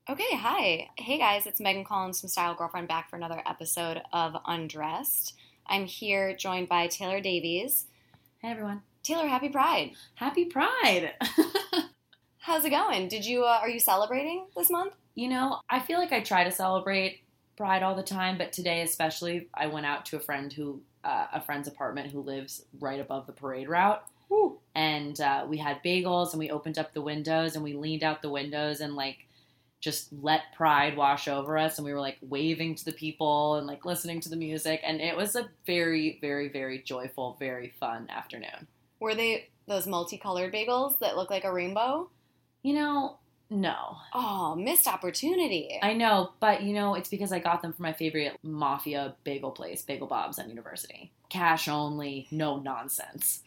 Okay, hi. Hey guys, it's Megan Collins from Style Girlfriend back for another episode of Undressed. I'm here joined by Taylor Davies. Hey everyone. Taylor, happy Pride. Happy Pride. How's it going? Are you celebrating this month? You know, I feel like I try to celebrate Pride all the time, but today especially I went out to a friend's apartment who lives right above the parade route. Woo. And we had bagels and we opened up the windows and we leaned out the windows and just let Pride wash over us, and we were waving to the people and listening to the music, and it was a very, very, very joyful, very fun afternoon. Were they those multicolored bagels that look like a rainbow? You know, no. Oh, missed opportunity. I know, but it's because I got them from my favorite mafia bagel place, Bagel Bob's on University. Cash only, no nonsense.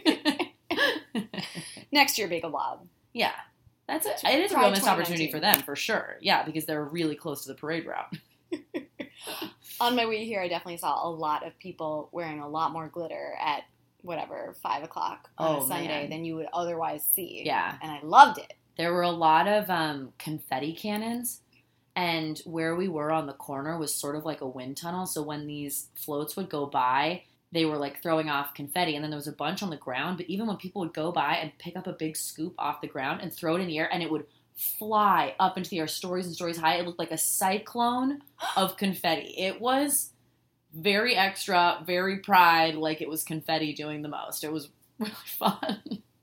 Next year, Bagel Bob. Yeah. That's it. It is a real missed opportunity for them, for sure. Yeah, because they're really close to the parade route. On my way here, I definitely saw a lot of people wearing a lot more glitter at 5 o'clock on a Sunday than you would otherwise see. Yeah. And I loved it. There were a lot of confetti cannons, and where we were on the corner was sort of like a wind tunnel, so when these floats would go by, they were throwing off confetti, and then there was a bunch on the ground, but even when people would go by and pick up a big scoop off the ground and throw it in the air, and it would fly up into the air, stories and stories high, it looked like a cyclone of confetti. It was very extra, very Pride, like it was confetti doing the most. It was really fun.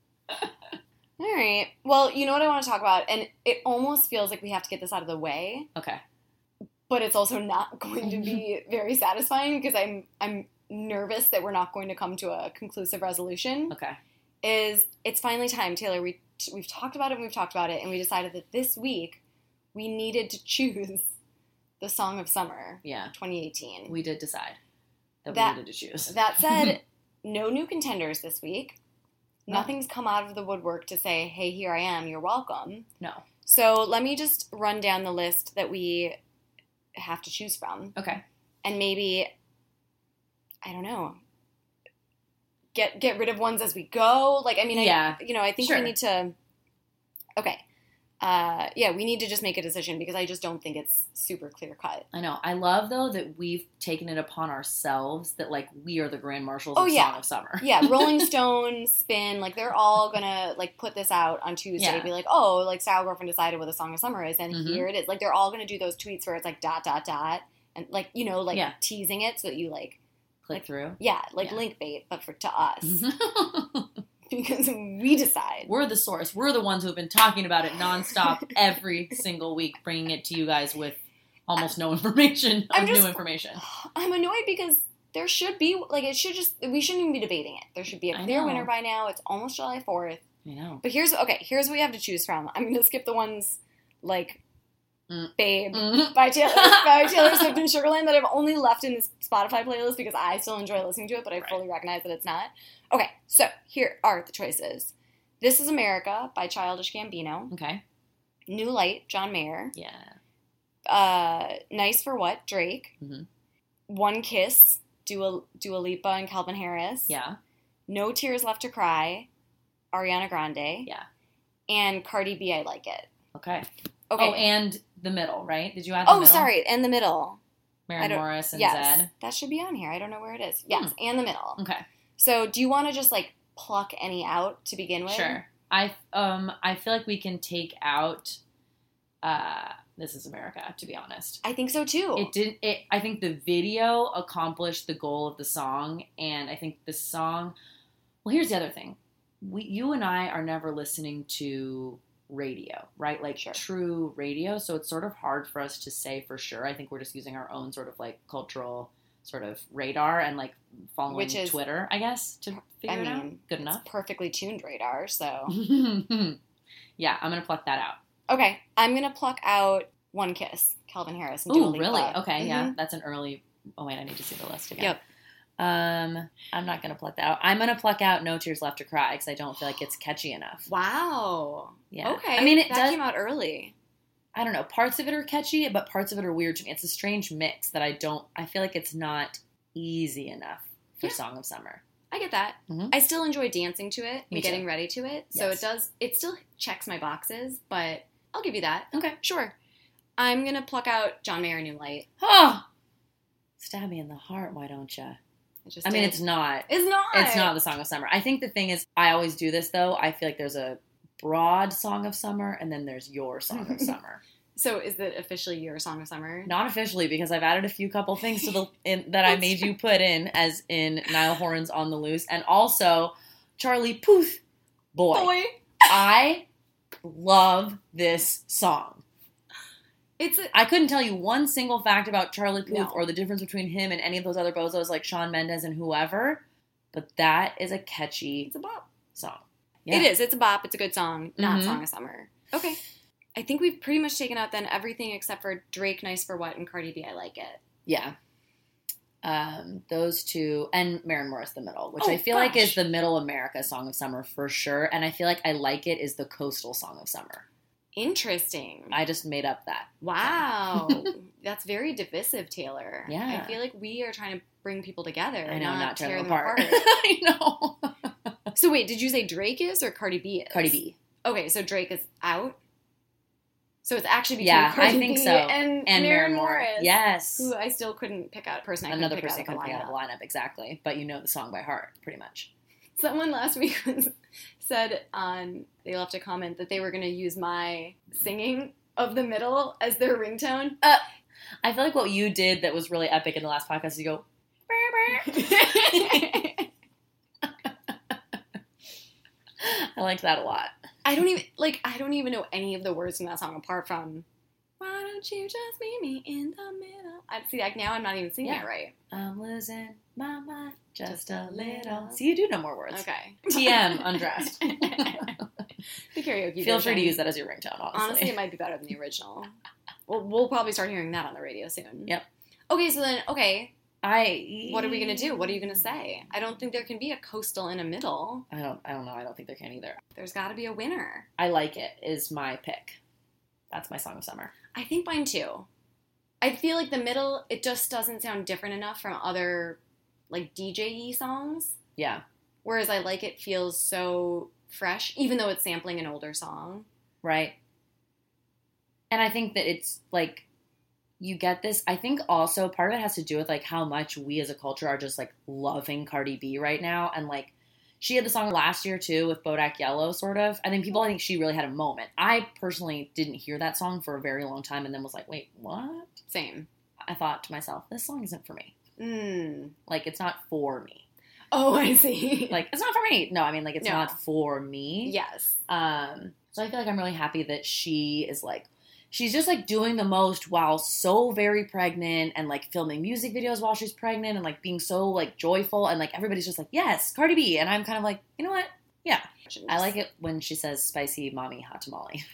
All right. Well, you know what I want to talk about, and it almost feels like we have to get this out of the way. Okay. But it's also not going to be very satisfying because I'm nervous that we're not going to come to a conclusive resolution. Okay. It's finally time, Taylor. We've talked about it and we've talked about it, and we decided that this week we needed to choose the Song of Summer. Yeah. 2018. We did decide that we needed to choose. That said, no new contenders this week. No. Nothing's come out of the woodwork to say, hey, here I am, you're welcome. No. So let me just run down the list that we have to choose from. Okay. And maybe, I don't know, get rid of ones as we go. I think sure. we need to, okay. We need to just make a decision because I just don't think it's super clear cut. I know. I love, though, that we've taken it upon ourselves that, we are the grand marshals of Song of Summer. Yeah, Rolling Stone, Spin, they're all gonna, put this out on Tuesday and be like, oh, Style Girlfriend decided what the Song of Summer is, and here it is. They're all gonna do those tweets where it's dot, and, teasing it so that you, click through? Yeah, link bait, but to us. Because we decide. We're the source. We're the ones who have been talking about it nonstop every single week, bringing it to you guys with almost no information, new information. I'm annoyed because there should be, we shouldn't even be debating it. There should be a clear winner by now. It's almost July 4th. I know. But here's what we have to choose from. I'm going to skip the ones Babe by Taylor Swift and Sugarland that I've only left in this Spotify playlist because I still enjoy listening to it, but I fully recognize that it's not. Okay, so here are the choices. This Is America by Childish Gambino. Okay. New Light, John Mayer. Yeah. Nice for What, Drake. Mm-hmm. One Kiss, Dua Lipa and Calvin Harris. Yeah. No Tears Left to Cry, Ariana Grande. Yeah. And Cardi B, I Like It. Okay. Okay. Oh, and The Middle, right? Did you add The Middle? Oh, sorry, and The Middle. Maren Morris and yes, Zed. That should be on here. I don't know where it is. Yes, and The Middle. Okay. So, do you want to just pluck any out to begin with? Sure. I feel like we can take out This Is America, to be honest. I think so too. I think the video accomplished the goal of the song, and I think the song. Well, here's the other thing. You and I are never listening to radio, right? Sure. True radio. So it's sort of hard for us to say for sure. I think we're just using our own sort of cultural sort of radar and following Twitter, I guess, to figure it out. Good enough. It's perfectly tuned radar, so. Yeah, I'm going to pluck that out. Okay, I'm going to pluck out One Kiss, Calvin Harris and Dua Lipa. Really? Okay, yeah. That's an early. Oh wait, I need to see the list again. Yep. I'm not going to pluck that out. I'm going to pluck out No Tears Left to Cry because I don't feel like it's catchy enough. Wow. Yeah. Okay. I mean, that came out early. I don't know. Parts of it are catchy, but parts of it are weird to me. It's a strange mix that I feel like it's not easy enough for Song of Summer. I get that. Mm-hmm. I still enjoy dancing to it Me and getting too. ready to it. So it still checks my boxes, but I'll give you that. Okay. Sure. I'm gonna pluck out John Mayer, New Light. Oh! Stab me in the heart, why don't ya? I mean, it's not. It's not. It's not the Song of Summer. I think the thing is, I always do this, though. I feel like there's a broad Song of Summer, and then there's your Song of Summer. So is it officially your Song of Summer? Not officially, because I've added a few couple things to that I made you put in, as in Niall Horan's On the Loose, and also Charlie Puth, Boy. I love this song. I couldn't tell you one single fact about Charlie Puth or the difference between him and any of those other bozos like Shawn Mendes and whoever, but that is a catchy It's a bop song. Yeah. It is. It's a bop. It's a good song. Not Song of Summer. Okay. I think we've pretty much taken out then everything except for Drake, Nice for What, and Cardi B, I Like It. Yeah. Those two, and Maren Morris, The Middle, which I feel like is the Middle America Song of Summer for sure, and I feel like I Like It is the Coastal Song of Summer. Interesting. I just made up that. Wow. That's very divisive, Taylor. Yeah. I feel like we are trying to bring people together. I know, not tear them apart. I know. So wait, did you say Drake is or Cardi B is? Cardi B. Okay, so Drake is out? So it's actually between Cardi B so. and Maren Morris. Yes. Who I still couldn't pick out. Another person couldn't pick out of the lineup, exactly. But you know the song by heart, pretty much. Someone last week said they left a comment that they were going to use my singing of The Middle as their ringtone. I feel like what you did that was really epic in the last podcast is you go, I liked that a lot. I don't even know any of the words in that song apart from why don't you just meet me in the middle? Now I'm not even singing it right. I'm losing my mind just a little. See, you do know more words. Okay. TM, undressed. The karaoke Feel free to use that as your ringtone, honestly. It might be better than the original. We'll probably start hearing that on the radio soon. Yep. Okay, so then, what are we going to do? What are you going to say? I don't think there can be a coastal and a middle. I don't know. I don't think there can either. There's got to be a winner. I Like It is my pick. That's my Song of Summer. I think mine too. I feel like the middle, it just doesn't sound different enough from other, like, DJ-y songs. Yeah. Whereas I Like It feels so fresh, even though it's sampling an older song. Right. And I think that it's, like, you get this. I think also part of it has to do with, like, how much we as a culture are just, like, loving Cardi B right now. And, like, she had the song last year, too, with Bodak Yellow, sort of. I think she really had a moment. I personally didn't hear that song for a very long time and then was like, wait, what? Same. I thought to myself, this song isn't for me. Like, it's not for me. Oh, I see. Like, it's not for me. No, I mean, like, it's not for me. Yes. So I feel like I'm really happy that she is, like, she's just, like, doing the most while so very pregnant and, like, filming music videos while she's pregnant and, like, being so, like, joyful. And, like, everybody's just like, yes, Cardi B. And I'm kind of like, you know what? Yeah. I like it when she says spicy mommy hot tamale.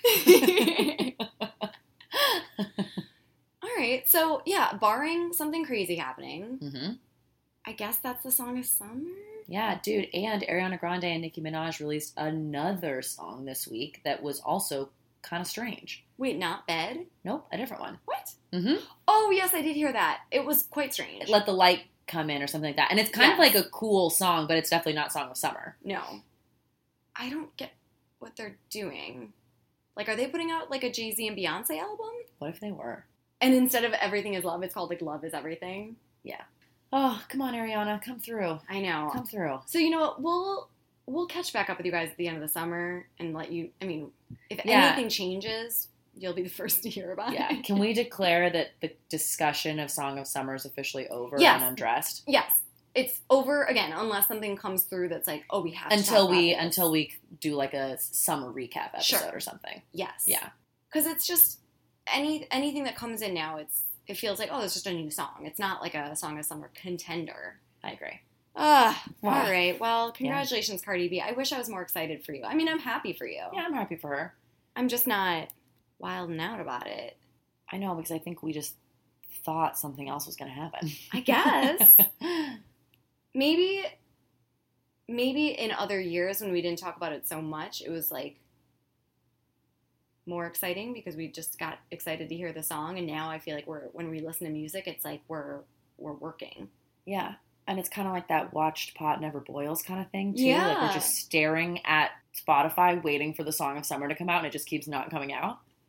All right. So, yeah, barring something crazy happening, mm-hmm. I guess that's the Song of Summer? Yeah, dude. And Ariana Grande and Nicki Minaj released another song this week that was also kind of strange. Wait, not Bed? Nope, a different one. What? Mm-hmm. Oh, yes, I did hear that. It was quite strange. Let the Light Come In or something like that. And it's kind of like a cool song, but it's definitely not Song of Summer. No. I don't get what they're doing. Like, are they putting out, like, a Jay-Z and Beyonce album? What if they were? And instead of Everything Is Love, it's called, like, Love Is Everything? Yeah. Oh, come on, Ariana. Come through. I know. Come through. So, you know what? We'll catch back up with you guys at the end of the summer and let you, I mean, if anything changes, you'll be the first to hear about it. Can we declare that the discussion of Song of Summer is officially over and undressed? Yes. It's over, again, unless something comes through that's like, oh, we have to until we do, like, a summer recap episode or something. Yes. Yeah. Because it's just, anything that comes in now, it feels like, oh, it's just a new song. It's not like a Song of Summer contender. I agree. All right. Well, congratulations, Cardi B. I wish I was more excited for you. I mean, I'm happy for you. Yeah, I'm happy for her. I'm just not wilding out about it. I know, because I think we just thought something else was going to happen. I guess. Maybe in other years when we didn't talk about it so much, it was, like, more exciting because we just got excited to hear the song. And now I feel like when we listen to music, it's like we're working. Yeah. And it's kind of like that watched pot never boils kind of thing, too. Yeah. Like, we're just staring at Spotify waiting for the Song of Summer to come out, and it just keeps not coming out.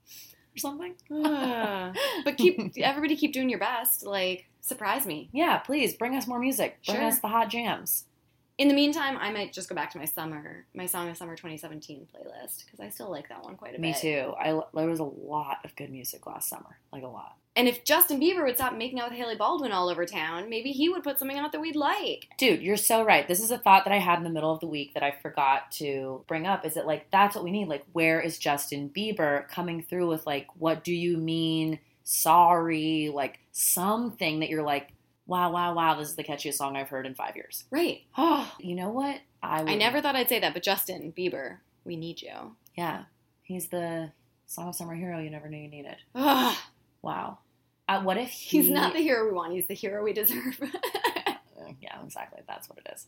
or something. But everybody keep doing your best. Like, surprise me. Yeah, please bring us more music. Bring us the hot jams. In the meantime, I might just go back to my Song of Summer 2017 playlist because I still like that one quite a bit. Me too. There was a lot of good music last summer, like a lot. And if Justin Bieber would stop making out with Hailey Baldwin all over town, maybe he would put something out that we'd like. Dude, you're so right. This is a thought that I had in the middle of the week that I forgot to bring up. Is that, like, that's what we need? Like, where is Justin Bieber coming through with, like, what do you mean? Sorry, like, something that you're like, wow, this is the catchiest song I've heard in 5 years. Right. Oh, you know what? I never thought I'd say that, but Justin Bieber, we need you. Yeah. He's the Song of Summer hero you never knew you needed. Ugh. Wow. What if he's not the hero we want, he's the hero we deserve. Yeah, exactly. That's what it is.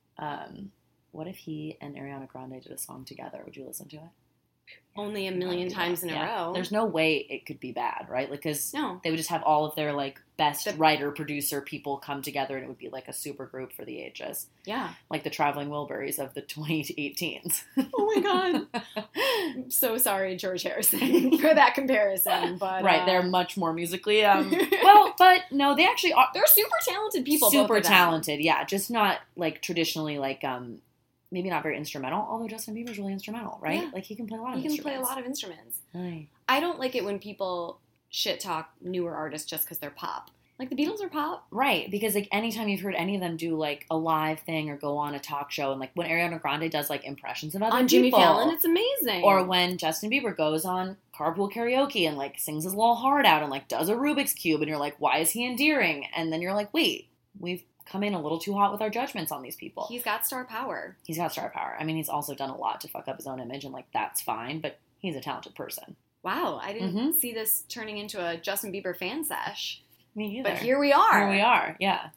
What if he and Ariana Grande did a song together? Would you listen to it? Only a million times in a row. There's no way it could be bad, right? Like, because they would just have all of their, like, best writer, producer people come together, and it would be, like, a super group for the ages. Yeah. Like the Traveling Wilburys of the 2018s. Oh, my God. I'm so sorry, George Harrison, for that comparison. But right, they're much more musically, well, but no, they actually are. They're super talented people. Super talented, yeah. Just not, like, traditionally, like, maybe not very instrumental, although Justin Bieber's really instrumental, right? Yeah. Like, he can play a lot of instruments. He can play a lot of instruments. Right. I don't like it when people shit talk newer artists just because they're pop. Like, the Beatles are pop. Right, because, like, anytime you've heard any of them do, like, a live thing or go on a talk show, and, like, when Ariana Grande does, like, impressions of other people. On Jimmy Fallon, it's amazing. Or when Justin Bieber goes on Carpool Karaoke and, like, sings his little heart out and, like, does a Rubik's Cube, and you're like, why is he endearing? And then you're like, wait, we've come in a little too hot with our judgments on these people. He's got star power. He's got star power. I mean, he's also done a lot to fuck up his own image, and, like, that's fine, but he's a talented person. Wow, I didn't see this turning into a Justin Bieber fan sesh. Me either. But here we are. Here we are, yeah.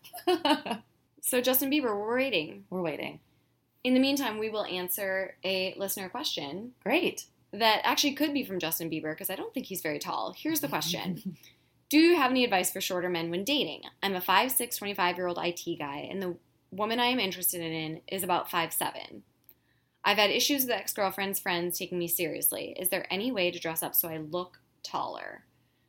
So, Justin Bieber, we're waiting. We're waiting. In the meantime, we will answer a listener question. Great. That actually could be from Justin Bieber, because I don't think he's very tall. Here's the question. Do you have any advice for shorter men when dating? I'm a 5'6", 25-year-old IT guy, and the woman I am interested in is about 5'7". I've had issues with ex-girlfriends' friends taking me seriously. Is there any way to dress up so I look taller?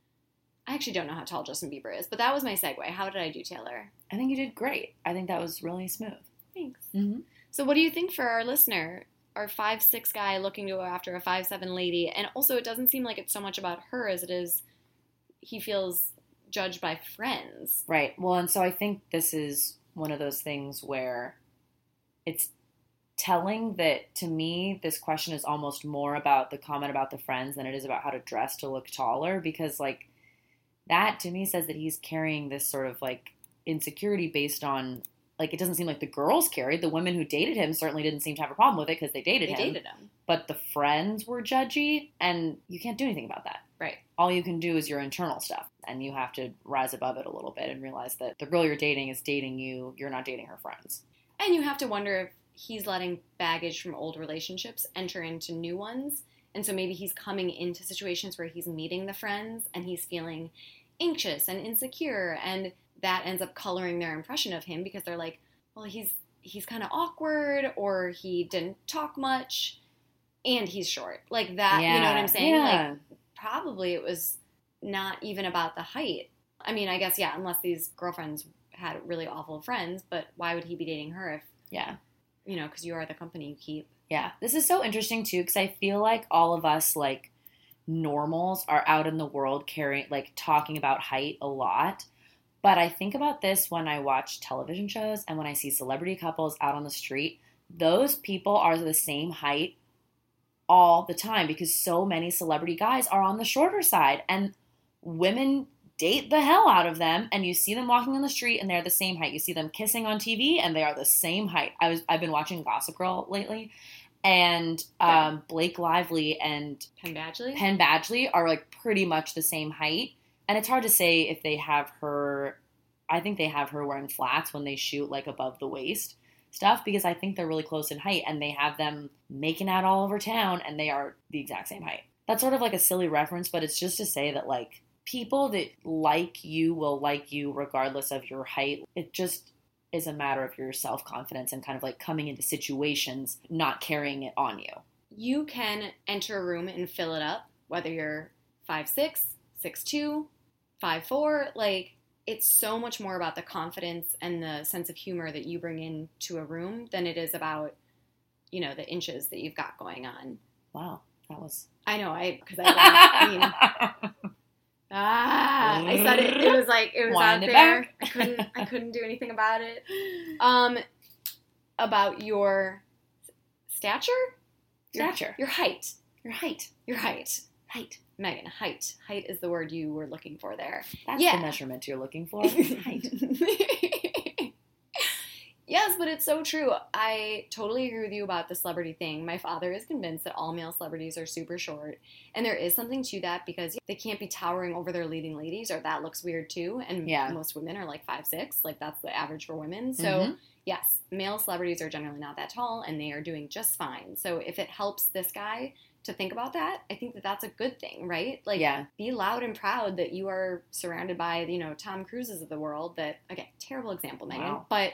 I actually don't know how tall Justin Bieber is, but that was my segue. How did I do, Taylor? I think you did great. I think that was really smooth. Thanks. Mm-hmm. So what do you think for our listener? Our 5'6" guy looking to go after a 5'7" lady. And also, it doesn't seem like it's so much about her as it is he feels judged by friends. Right. Well, and so I think this is one of those things where it's telling that, to me, this question is almost more about the comment about the friends than it is about how to dress to look taller, because, like, that to me says that he's carrying this sort of, like, insecurity based on, like, it doesn't seem like the girls carried. The women who dated him certainly didn't seem to have a problem with it because they dated him. But the friends were judgy, and you can't do anything about that. Right. All you can do is your internal stuff, and you have to rise above it a little bit and realize that the girl you're dating is dating you. You're not dating her friends. And you have to wonder if he's letting baggage from old relationships enter into new ones. And so maybe he's coming into situations where he's meeting the friends and he's feeling anxious and insecure, and that ends up coloring their impression of him because they're like, well, he's kind of awkward, or he didn't talk much, and he's short. Like that, yeah. You know what I'm saying? Yeah. Like, probably it was not even about the height. I mean, I guess, yeah, unless these girlfriends had really awful friends, but why would he be dating her if, yeah, you know, because you are the company you keep. Yeah, this is so interesting, too, because I feel like all of us, like, normals are out in the world talking about height a lot. But I think about this when I watch television shows and when I see celebrity couples out on the street. Those people are the same height all the time because so many celebrity guys are on the shorter side. And women date the hell out of them, and you see them walking on the street and they're the same height. You see them kissing on TV and they are the same height. I've been watching Gossip Girl lately, and Blake Lively and Penn Badgley are, like, pretty much the same height. And it's hard to say if they have her. I think they have her wearing flats when they shoot, like, above the waist stuff, because I think they're really close in height, and they have them making out all over town and they are the exact same height. That's sort of like a silly reference, but it's just to say that, like, people that like you will like you regardless of your height. It just is a matter of your self-confidence and kind of, like, coming into situations, not carrying it on you. You can enter a room and fill it up, whether you're 5'6", 6'2", 5'4", like, it's so much more about the confidence and the sense of humor that you bring into a room than it is about, you know, the inches that you've got going on. Wow, that was... I know, I said it. It was like, it was out there. I couldn't do anything about it. About your stature? Your height. Height. Megan, height. Height is the word you were looking for there. That's the measurement you're looking for. Height. Yes, but it's so true. I totally agree with you about the celebrity thing. My father is convinced that all male celebrities are super short. And there is something to that because they can't be towering over their leading ladies, or that looks weird too. And most women are like 5'6". Like, that's the average for women. So, yes, male celebrities are generally not that tall, and they are doing just fine. So if it helps this guy to think about that, I think that that's a good thing, right? Like, be loud and proud that you are surrounded by, you know, Tom Cruises of the world that, again, terrible example, Megan, but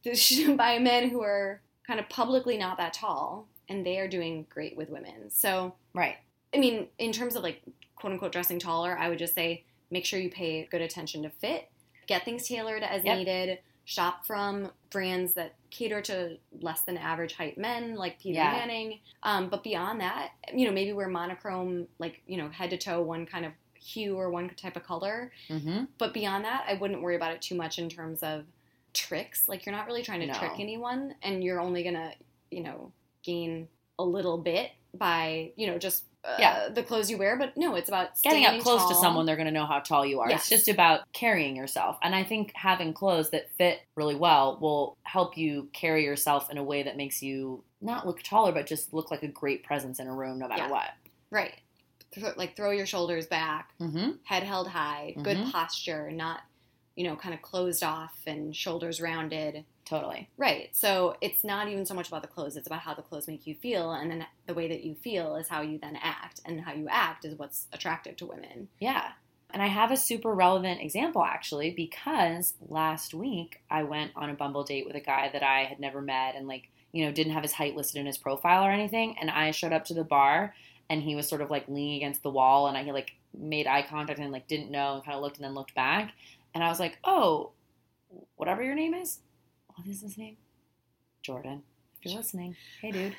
by men who are kind of publicly not that tall, and they are doing great with women. So, I mean, in terms of, like, quote-unquote dressing taller, I would just say make sure you pay good attention to fit, get things tailored as needed, shop from brands that cater to less than average height men, like Peter Manning. But beyond that, you know, maybe wear monochrome, like, you know, head to toe, one kind of hue or one type of color. But beyond that, I wouldn't worry about it too much in terms of tricks. Like, you're not really trying to trick anyone, and you're only gonna, you know, gain a little bit by, you know, just the clothes you wear. But no, it's about getting up close to someone. They're gonna know how tall you are. It's just about carrying yourself, and I think having clothes that fit really well will help you carry yourself in a way that makes you not look taller, but just look like a great presence in a room, no matter what. Right. Like, throw your shoulders back, head held high, good posture, not, you know, kind of closed off and shoulders rounded. Totally. Right. So it's not even so much about the clothes. It's about how the clothes make you feel. And then the way that you feel is how you then act. And how you act is what's attractive to women. Yeah. And I have a super relevant example, actually, because last week I went on a Bumble date with a guy that I had never met and, like, you know, didn't have his height listed in his profile or anything. And I showed up to the bar and he was sort of, like, leaning against the wall, and I, like, made eye contact and, like, didn't know, and kind of looked and then looked back. And I was like, oh, whatever your name is. What is his name? Jordan. If you're listening. Hey, dude.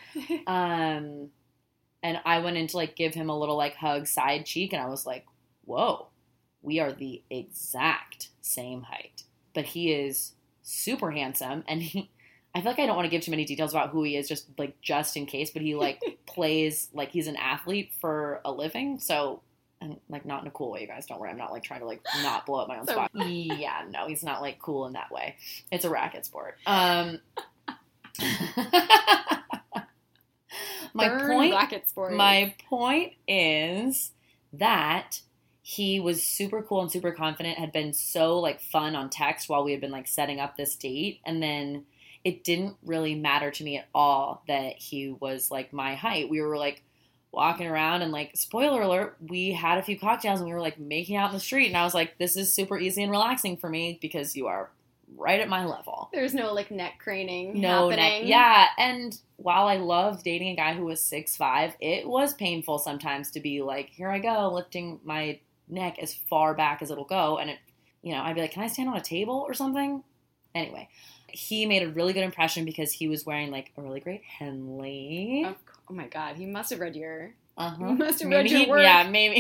And I went in to, like, give him a little, like, hug side cheek, and I was like, whoa, we are the exact same height. But he is super handsome, and I feel like I don't want to give too many details about who he is, just in case, but he, like, plays, like, he's an athlete for a living, so... And, like, not in a cool way, you guys. Don't worry. I'm not, like, trying to, like, not blow up my own spot. Yeah, no, he's not, like, cool in that way. It's a racket sport. My point is that he was super cool and super confident, had been so, like, fun on text while we had been, like, setting up this date. And then it didn't really matter to me at all that he was, like, my height. We were, like, walking around and, like, spoiler alert, we had a few cocktails and we were, like, making out in the street, and I was like, this is super easy and relaxing for me because you are right at my level. There's no, like, neck craning happening. Yeah, and while I loved dating a guy who was 6'5", it was painful sometimes to be like, here I go, lifting my neck as far back as it'll go, and it, you know, I'd be like, can I stand on a table or something? Anyway, he made a really good impression because he was wearing, like, a really great Henley. Oh my God, he must have read your... Uh-huh. He must have read your work. Yeah, maybe.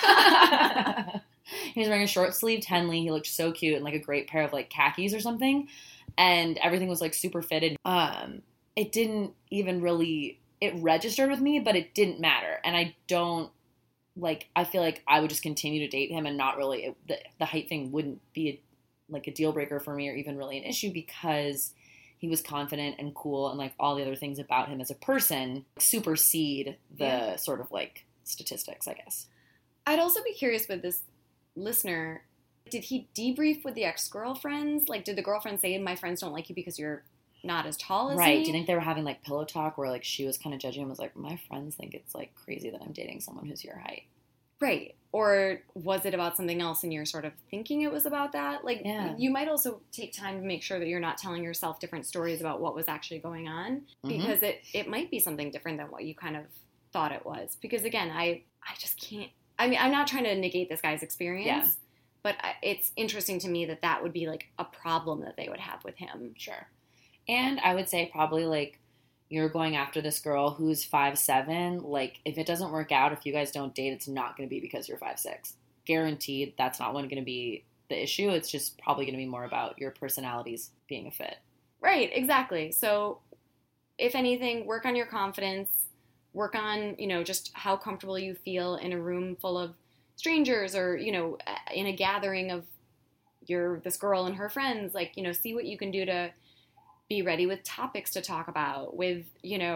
He was wearing a short-sleeved Henley. He looked so cute and, like, a great pair of, like, khakis or something. And everything was, like, super fitted. It didn't even really... It registered with me, but it didn't matter. And I don't... Like, I feel like I would just continue to date him and not really... The height thing wouldn't be, a deal breaker for me or even really an issue because... He was confident and cool, and, like, all the other things about him as a person supersede the sort of, like, statistics, I guess. I'd also be curious with this listener, did he debrief with the ex-girlfriends? Like, did the girlfriend say, my friends don't like you because you're not as tall as me? Right. Do you think they were having, like, pillow talk where, like, she was kind of judging him, was like, my friends think it's, like, crazy that I'm dating someone who's your height? Right. Or was it about something else and you're sort of thinking it was about that? Like, you might also take time to make sure that you're not telling yourself different stories about what was actually going on, because it might be something different than what you kind of thought it was. Because, again, I just can't I mean, I'm not trying to negate this guy's experience. Yeah. But it's interesting to me that would be, like, a problem that they would have with him. Sure. And I would say probably, like, you're going after this girl who's 5'7". Like, if it doesn't work out, if you guys don't date, it's not going to be because you're 5'6". Guaranteed that's not going to be the issue. It's just probably going to be more about your personalities being a fit. Right, exactly. So, if anything, work on your confidence. Work on, just how comfortable you feel in a room full of strangers or, in a gathering of this girl and her friends. Like, see what you can do to be ready with topics to talk about, with,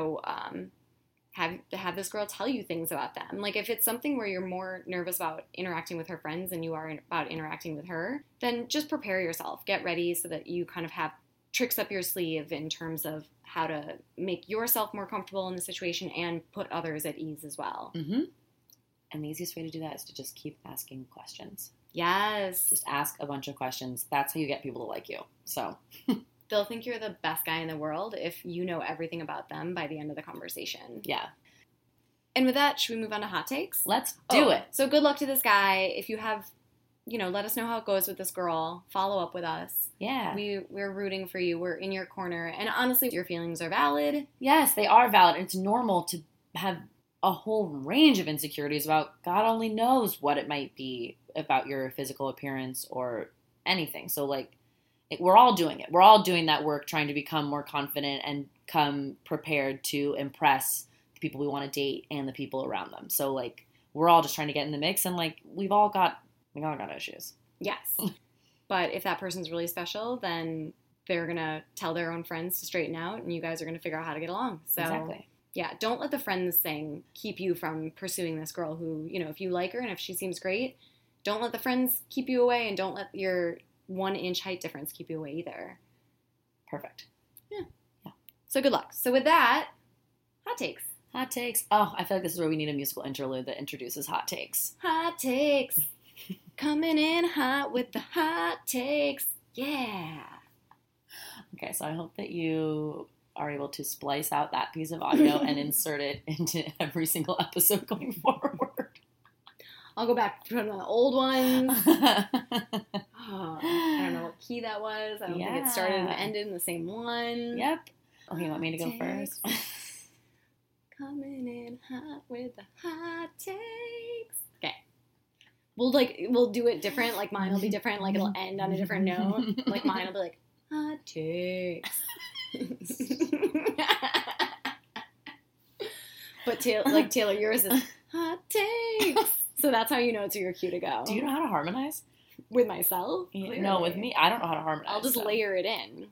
have this girl tell you things about them. Like, if it's something where you're more nervous about interacting with her friends than you are about interacting with her, then just prepare yourself. Get ready so that you kind of have tricks up your sleeve in terms of how to make yourself more comfortable in the situation and put others at ease as well. Mm-hmm. And the easiest way to do that is to just keep asking questions. Yes. Just ask a bunch of questions. That's how you get people to like you. So they'll think you're the best guy in the world if you know everything about them by the end of the conversation. Yeah. And with that, should we move on to hot takes? Let's do it. So good luck to this guy. If you have, let us know how it goes with this girl. Follow up with us. Yeah. We're rooting for you. We're in your corner. And honestly, your feelings are valid. Yes, they are valid. It's normal to have a whole range of insecurities about God only knows what it might be about your physical appearance or anything. So, like, we're all doing it. We're all doing that work, trying to become more confident and come prepared to impress the people we want to date and the people around them. So, like, we're all just trying to get in the mix, and, like, we all got issues. Yes. But if that person's really special, then they're going to tell their own friends to straighten out, and you guys are going to figure out how to get along. So, exactly. Yeah, don't let the friends thing keep you from pursuing this girl who, if you like her and if she seems great, don't let the friends keep you away, and don't let your 1-inch height difference keep you away either. Perfect. Yeah. So good luck. So with that, hot takes. Hot takes. Oh, I feel like this is where we need a musical interlude that introduces hot takes. Hot takes. Coming in hot with the hot takes. Yeah. Okay, so I hope that you are able to splice out that piece of audio and insert it into every single episode going forward. I'll go back to the old ones. I don't know what key that was. I don't think it started and ended in the same one. Yep. Okay, you want me to go first? Coming in hot with the hot takes. Okay. We'll do it different. Like, mine will be different. Like, it'll end on a different note. Like, mine will be like, hot takes. But Taylor, yours is hot takes. So that's how you know it's your cue to go. Do you know how to harmonize? With myself? Yeah, no, with me. I don't know how to harmonize. I'll just layer it in.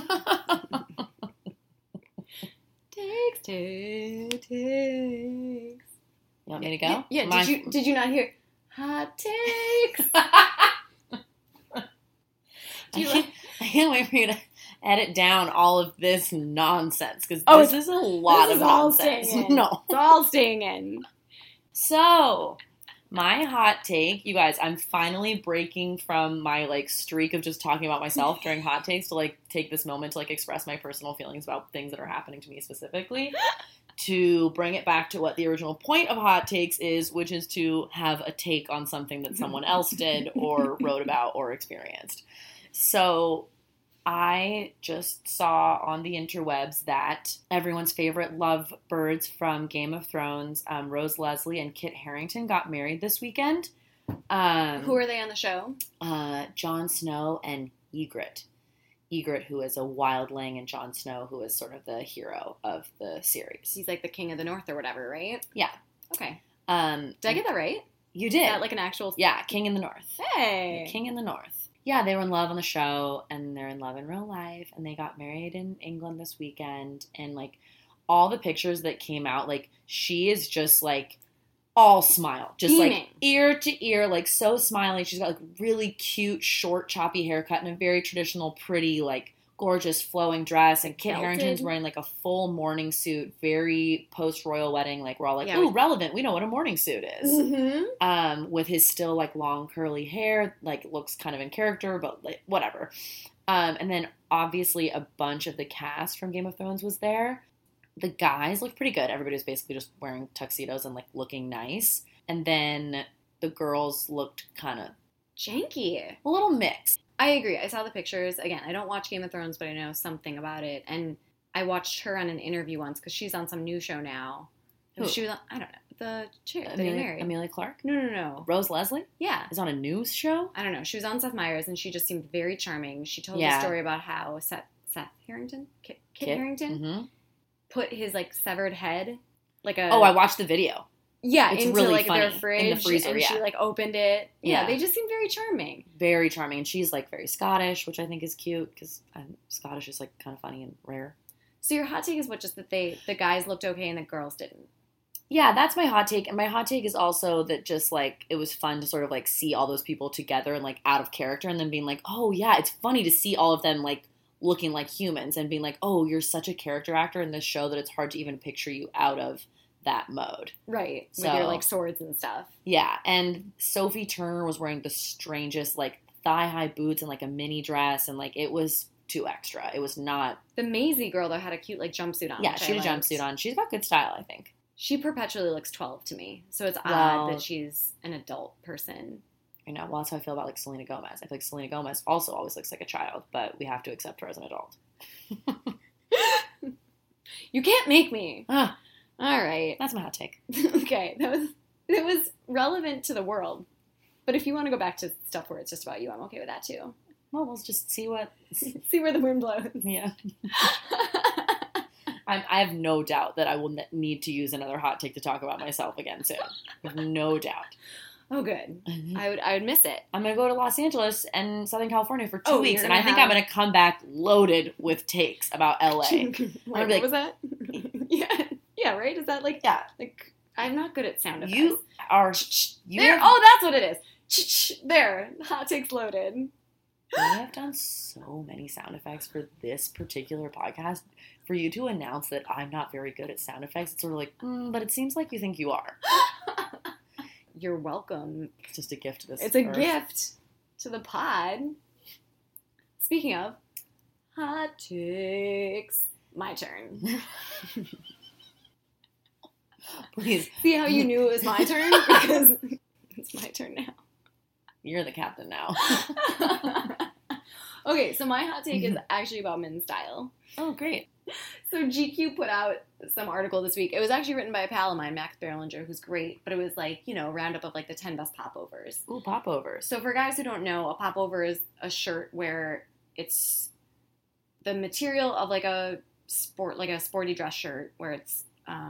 Takes. You want me to go? Yeah. Did you not hear hot takes? I can't wait for you to edit down all of this nonsense, because this is a lot of nonsense. No, it's all staying in. So, my hot take, you guys, I'm finally breaking from my, streak of just talking about myself during hot takes to, take this moment to, express my personal feelings about things that are happening to me specifically, to bring it back to what the original point of hot takes is, which is to have a take on something that someone else did or wrote about or experienced. So, I just saw on the interwebs that everyone's favorite lovebirds from Game of Thrones, Rose Leslie and Kit Harington, got married this weekend. Who are they on the show? Jon Snow and Ygritte. Ygritte, who is a wildling, and Jon Snow, who is sort of the hero of the series. He's like the King of the North or whatever, right? Yeah. Okay. Did I get that right? You did. Is that an actual... Yeah, King in the North. Hey! The King in the North. Yeah, they were in love on the show, and they're in love in real life, and they got married in England this weekend, and, all the pictures that came out, she is just, all smile. Just, ear to ear, so smiling. She's got, really cute, short, choppy haircut and a very traditional, pretty, gorgeous flowing dress, and Kit Harington's wearing, a full morning suit, very post-royal wedding, we're all ooh, relevant, we know what a morning suit is. Mm-hmm. With his still, long curly hair, looks kind of in character, but, whatever. And then, obviously, a bunch of the cast from Game of Thrones was there. The guys looked pretty good. Everybody was basically just wearing tuxedos and, looking nice. And then the girls looked kind of janky. A little mixed. I agree. I saw the pictures. Again, I don't watch Game of Thrones, but I know something about it. And I watched her on an interview once because she's on some new show now. Who? She was on, I don't know, the chick that he married. Emilia Clarke? No. Rose Leslie? Yeah. Is on a news show? I don't know. She was on Seth Meyers, and she just seemed very charming. She told a story about how Seth Harrington? Kit Harington? Put his, like, severed head, like a... Oh, I watched the video. Yeah, it's into, really like, funny. their fridge. In the freezer, and she, like, opened it. Yeah, they just seem very charming. Very charming. And she's, like, very Scottish, which I think is cute, because Scottish is, like, kind of funny and rare. So your hot take is what, just that the guys looked okay and the girls didn't? Yeah, that's my hot take. And my hot take is also that just, like, it was fun to sort of, like, see all those people together and, like, out of character, and then being like, oh, yeah, it's funny to see all of them, like, looking like humans, and being like, oh, you're such a character actor in this show that it's hard to even picture you out of that mode. Right. So, with your, like, swords and stuff. Yeah, and Sophie Turner was wearing the strangest, like, thigh-high boots and, like, a mini dress, and, like, it was too extra. It was not... The Maisie girl, though, had a cute, like, jumpsuit on. Yeah, she had a jumpsuit on. She's got good style, I think. She perpetually looks 12 to me, so it's odd that she's an adult person. I know. Well, that's how I feel about, like, Selena Gomez. I feel like Selena Gomez also always looks like a child, but we have to accept her as an adult. You can't make me. All right. That's my hot take. Okay. It was relevant to the world. But if you want to go back to stuff where it's just about you, I'm okay with that too. Well, we'll just see where the wind blows. Yeah. I have no doubt that I will need to use another hot take to talk about myself again soon. I have no doubt. Oh, good. I would miss it. I'm going to go to Los Angeles and Southern California for 2 weeks, and I think I'm going to come back loaded with takes about LA. Wait, what was that? Yeah, right? Is that like... Yeah. Like, I'm not good at sound effects. You are... that's what it is. There. Hot takes loaded. We have done so many sound effects for this particular podcast. For you to announce that I'm not very good at sound effects, it's sort of like, but it seems like you think you are. You're welcome. It's just a gift to this It's a gift to the pod. Speaking of hot takes, my turn. Please. See how you knew it was my turn? Because it's my turn now. You're the captain now. Okay, so my hot take is actually about men's style. Oh, great. So GQ put out some article this week. It was actually written by a pal of mine, Max Berlinger, who's great, but it was like, a roundup of like the 10 best popovers. Ooh, popovers. So for guys who don't know, a popover is a shirt where it's the material of like a sporty dress shirt where it's,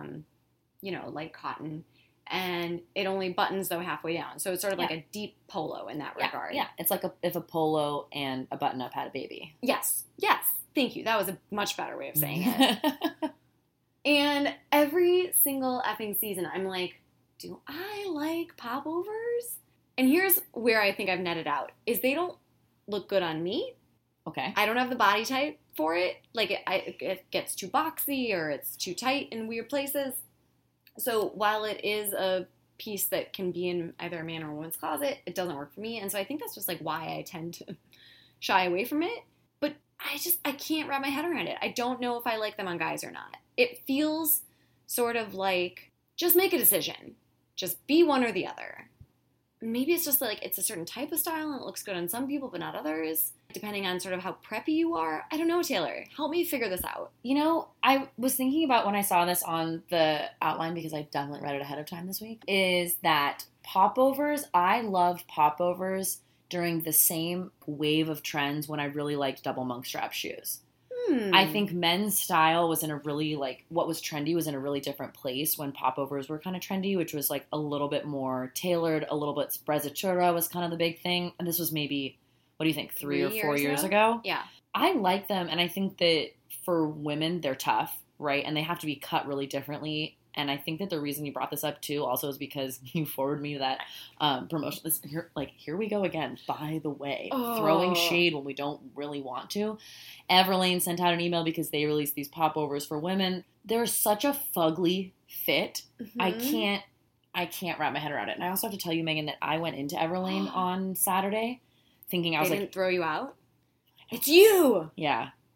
light cotton, and it only buttons though halfway down. So it's sort of like a deep polo in that regard. Yeah, it's like if a polo and a button-up had a baby. Yes. Thank you. That was a much better way of saying it. And every single effing season, I'm like, do I like popovers? And here's where I think I've netted out, is they don't look good on me. Okay. I don't have the body type for it. Like, it gets too boxy or it's too tight in weird places. So while it is a piece that can be in either a man or a woman's closet, it doesn't work for me. And so I think that's just like why I tend to shy away from it. But I can't wrap my head around it. I don't know if I like them on guys or not. It feels sort of like, just make a decision. Just be one or the other. Maybe it's just like it's a certain type of style and it looks good on some people but not others, depending on sort of how preppy you are. I don't know, Taylor. Help me figure this out. I was thinking about when I saw this on the outline, because I definitely read it ahead of time this week, is that popovers, I loved popovers during the same wave of trends when I really liked double monk strap shoes. I think men's style was in a really, what was trendy was in a really different place when popovers were kind of trendy, which was, a little bit more tailored, a little bit sprezzatura was kind of the big thing. And this was maybe, what do you think, 3 or 4 years ago? Yeah. I like them, and I think that for women, they're tough, right? And they have to be cut really differently. And I think that the reason you brought this up, too, also is because you forwarded me that promotion. Here we go again, by the way. Throwing shade when we don't really want to. Everlane sent out an email because they released these popovers for women. They're such a fugly fit. Mm-hmm. I can't wrap my head around it. And I also have to tell you, Megan, that I went into Everlane on Saturday thinking they didn't throw you out? It's you! Yeah.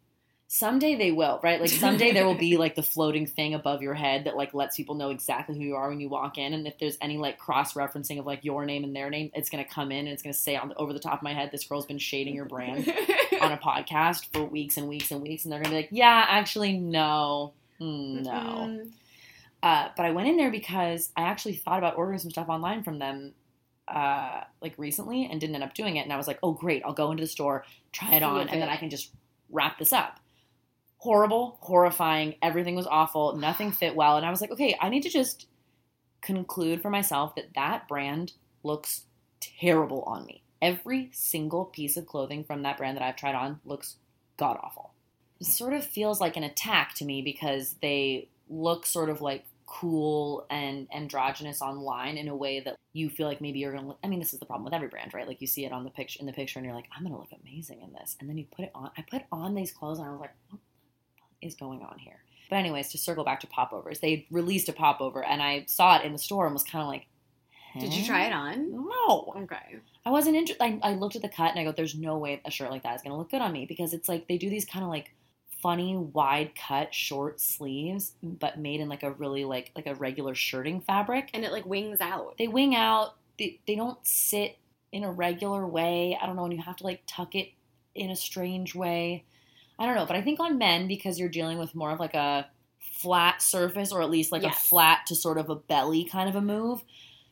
Someday they will, right? Like someday there will be like the floating thing above your head that like lets people know exactly who you are when you walk in. And if there's any like cross-referencing of like your name and their name, it's going to come in and it's going to say over the top of my head, this girl's been shading your brand on a podcast for weeks and weeks and weeks. And they're going to be like, yeah, actually, no. But I went in there because I actually thought about ordering some stuff online from them like recently and didn't end up doing it. And I was like, oh, great. I'll go into the store, try it on, and then I can just wrap this up. Horrible, horrifying. Everything was awful. Nothing fit well. And I was like, okay, I need to just conclude for myself that brand looks terrible on me. Every single piece of clothing from that brand that I've tried on looks god-awful. It sort of feels like an attack to me because they look sort of like cool and androgynous online in a way that you feel like maybe you're going to look. I mean, this is the problem with every brand, right? Like you see it on in the picture and you're like, I'm going to look amazing in this. And then you put it on. I put on these clothes and I was like, what is going on here? But anyways, to circle back to popovers, they released a popover and I saw it in the store and was kind of like, Did you try it on? No. Okay. I wasn't interested. I looked at the cut and I go, there's no way a shirt like that is going to look good on me because it's like they do these kind of like funny wide cut short sleeves but made in like a really like a regular shirting fabric. And it like wings out. They wing out. They don't sit in a regular way. I don't know, and you have to like tuck it in a strange way. I don't know, but I think on men, because you're dealing with more of like a flat surface or at least like a flat to sort of a belly kind of a move,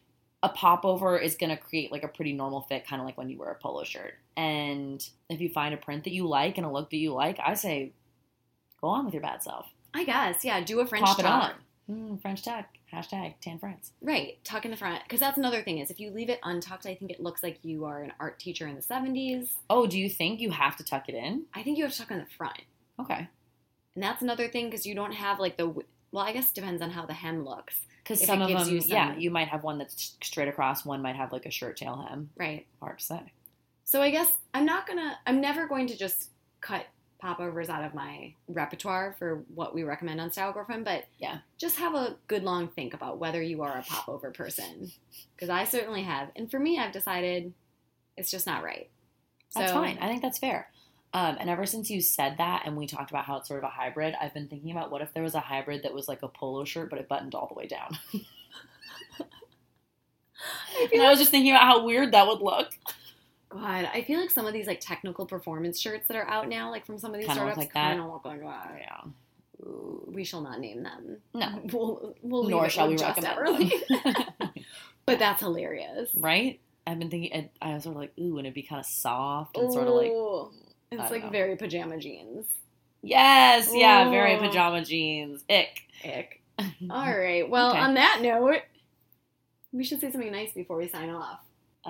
a popover is going to create like a pretty normal fit, kind of like when you wear a polo shirt. And if you find a print that you like and a look that you like, I say go on with your bad self. I guess, yeah, do a French tuck. tuck. French tuck. Hashtag tan friends. Right, tuck in the front. Because that's another thing is if you leave it untucked, I think it looks like you are an art teacher in the 70s. Oh, do you think you have to tuck it in? I think you have to tuck in the front. Okay. And that's another thing because you don't have like well, I guess it depends on how the hem looks. Because some of them, you might have one that's straight across, one might have like a shirt tail hem. Right. Hard to say. So I guess I'm never going to just cut popovers out of my repertoire for what we recommend on Style Girlfriend, but just have a good long think about whether you are a popover person. Because I certainly have. And for me, I've decided it's just not right. That's fine. I think that's fair. And ever since you said that and we talked about how it's sort of a hybrid, I've been thinking about what if there was a hybrid that was like a polo shirt, but it buttoned all the way down. I was just thinking about how weird that would look. God, I feel like some of these like technical performance shirts that are out now, like from some of these startups, kind of look like that. Yeah. Ooh, we shall not name them. No. We'll Nor shall we just recommend them. But that's hilarious. Right? I've been thinking, I was sort of like, ooh, and it'd be kind of soft and sort of like... It's like very pajama jeans. Yes, yeah, very pajama jeans. Ick. All right. Well, on that note, we should say something nice before we sign off.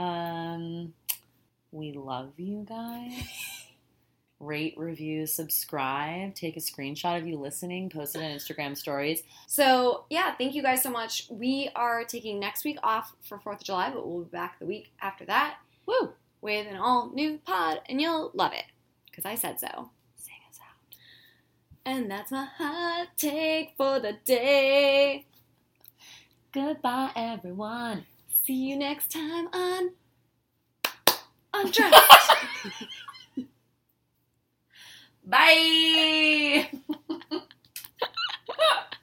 We love you guys. Rate, review, subscribe. Take a screenshot of you listening. Post it on Instagram stories. So, yeah, thank you guys so much. We are taking next week off for 4th of July, but we'll be back the week after that. Woo! With an all-new pod, and you'll love it. Because I said so. Sing us out. And that's my hot take for the day. Goodbye, everyone. See you next time on Undressed. Bye!